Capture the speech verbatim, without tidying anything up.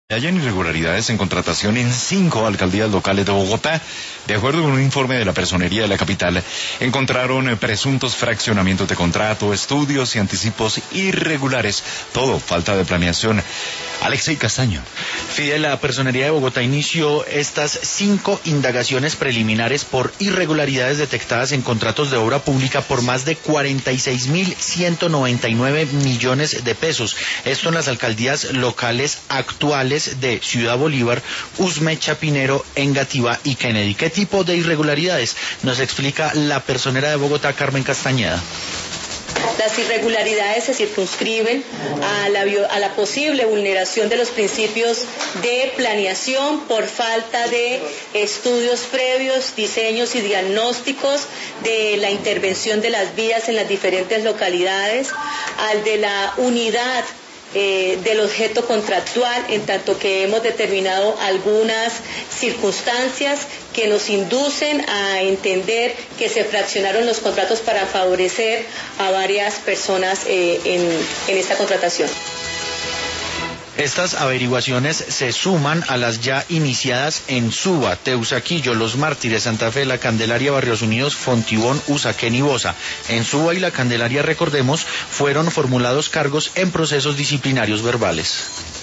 Hayan irregularidades en contratación en cinco alcaldías locales de Bogotá. De acuerdo con un informe de la Personería de la capital, encontraron presuntos fraccionamientos de contrato, estudios y anticipos irregulares. Todo falta de planeación. Alexei Castaño. Fide, la Personería de Bogotá inició estas cinco indagaciones preliminares por irregularidades detectadas en contratos de obra pública por más de cuarenta y seis mil ciento noventa y nueve millones de pesos. Esto en las alcaldías locales actuales de Ciudad Bolívar, Usme, Chapinero, Engativá y Kennedy. ¿Qué tipo de irregularidades? Nos explica la personera de Bogotá, Carmen Castañeda. Las irregularidades se circunscriben a la, a la posible vulneración de los principios de planeación por falta de estudios previos, diseños y diagnósticos de la intervención de las vías en las diferentes localidades, al de la unidad Eh, del objeto contractual, en tanto que hemos determinado algunas circunstancias que nos inducen a entender que se fraccionaron los contratos para favorecer a varias personas eh, en, en esta contratación. Estas averiguaciones se suman a las ya iniciadas en Suba, Teusaquillo, Los Mártires, Santa Fe, La Candelaria, Barrios Unidos, Fontibón, Usaquén y Bosa. En Suba y La Candelaria, recordemos, fueron formulados cargos en procesos disciplinarios verbales.